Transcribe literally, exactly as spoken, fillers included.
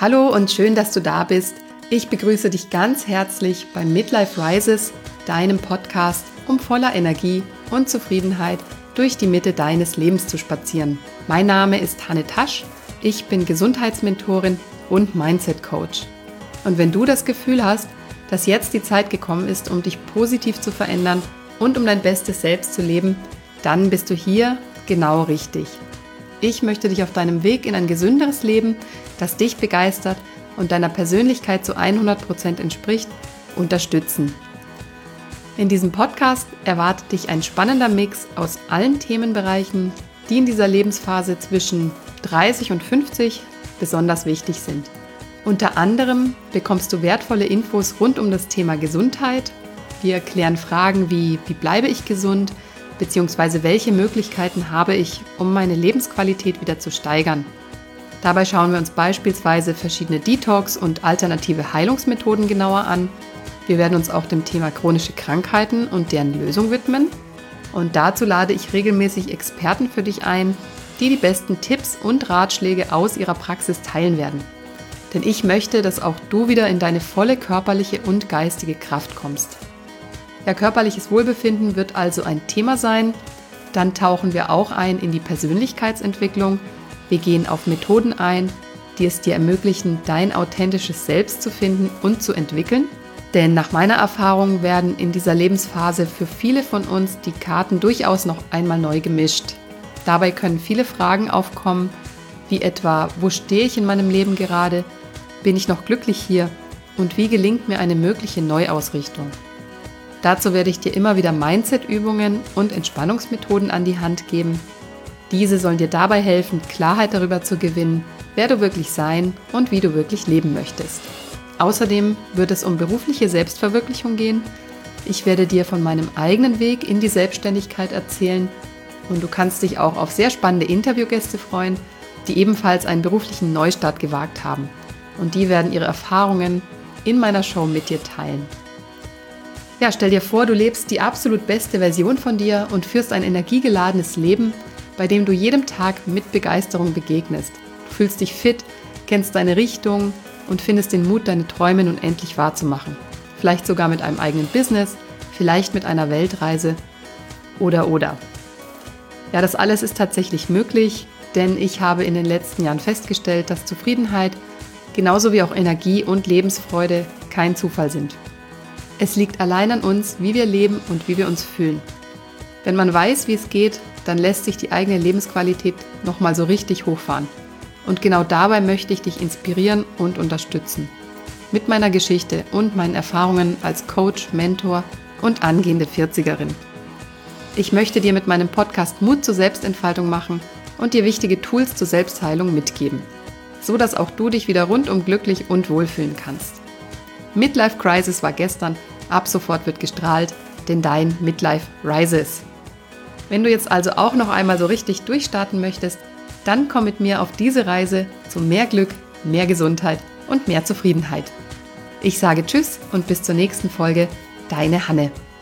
Hallo und schön, dass du da bist. Ich begrüße dich ganz herzlich bei Midlife Rises, deinem Podcast, um voller Energie und Zufriedenheit durch die Mitte deines Lebens zu spazieren. Mein Name ist Hanne Tasch, ich bin Gesundheitsmentorin und Mindset-Coach. Und wenn du das Gefühl hast, dass jetzt die Zeit gekommen ist, um dich positiv zu verändern und um dein bestes Selbst zu leben, dann bist du hier genau richtig. Ich möchte dich auf deinem Weg in ein gesünderes Leben, das dich begeistert und deiner Persönlichkeit zu hundert Prozent entspricht, unterstützen. In diesem Podcast erwartet dich ein spannender Mix aus allen Themenbereichen, die in dieser Lebensphase zwischen dreißig und fünfzig besonders wichtig sind. Unter anderem bekommst du wertvolle Infos rund um das Thema Gesundheit. Wir klären Fragen wie, wie bleibe ich gesund, beziehungsweise welche Möglichkeiten habe ich, um meine Lebensqualität wieder zu steigern. Dabei schauen wir uns beispielsweise verschiedene Detox- und alternative Heilungsmethoden genauer an. Wir werden uns auch dem Thema chronische Krankheiten und deren Lösung widmen. Und dazu lade ich regelmäßig Experten für dich ein, die die besten Tipps und Ratschläge aus ihrer Praxis teilen werden. Denn ich möchte, dass auch du wieder in deine volle körperliche und geistige Kraft kommst. Ja, körperliches Wohlbefinden wird also ein Thema sein. Dann tauchen wir auch ein in die Persönlichkeitsentwicklung. Wir gehen auf Methoden ein, die es dir ermöglichen, dein authentisches Selbst zu finden und zu entwickeln. Denn nach meiner Erfahrung werden in dieser Lebensphase für viele von uns die Karten durchaus noch einmal neu gemischt. Dabei können viele Fragen aufkommen, wie etwa, wo stehe ich in meinem Leben gerade? Bin ich noch glücklich hier? Und wie gelingt mir eine mögliche Neuausrichtung? Dazu werde ich dir immer wieder Mindset-Übungen und Entspannungsmethoden an die Hand geben. Diese sollen dir dabei helfen, Klarheit darüber zu gewinnen, wer du wirklich sein und wie du wirklich leben möchtest. Außerdem wird es um berufliche Selbstverwirklichung gehen. Ich werde dir von meinem eigenen Weg in die Selbstständigkeit erzählen und du kannst dich auch auf sehr spannende Interviewgäste freuen, die ebenfalls einen beruflichen Neustart gewagt haben. Und die werden ihre Erfahrungen in meiner Show mit dir teilen. Ja, stell dir vor, du lebst die absolut beste Version von dir und führst ein energiegeladenes Leben, bei dem du jedem Tag mit Begeisterung begegnest. Du fühlst dich fit, kennst deine Richtung und findest den Mut, deine Träume nun endlich wahrzumachen. Vielleicht sogar mit einem eigenen Business, vielleicht mit einer Weltreise oder oder. Ja, das alles ist tatsächlich möglich, denn ich habe in den letzten Jahren festgestellt, dass Zufriedenheit genauso wie auch Energie und Lebensfreude kein Zufall sind. Es liegt allein an uns, wie wir leben und wie wir uns fühlen. Wenn man weiß, wie es geht, dann lässt sich die eigene Lebensqualität nochmal so richtig hochfahren. Und genau dabei möchte ich dich inspirieren und unterstützen. Mit meiner Geschichte und meinen Erfahrungen als Coach, Mentor und angehende vierzigerin. Ich möchte dir mit meinem Podcast Mut zur Selbstentfaltung machen und dir wichtige Tools zur Selbstheilung mitgeben, so dass auch du dich wieder rundum glücklich und wohlfühlen kannst. Midlife Crisis war gestern, ab sofort wird gestrahlt, denn dein Midlife Rises. Wenn du jetzt also auch noch einmal so richtig durchstarten möchtest, dann komm mit mir auf diese Reise zu mehr Glück, mehr Gesundheit und mehr Zufriedenheit. Ich sage Tschüss und bis zur nächsten Folge, deine Hanne.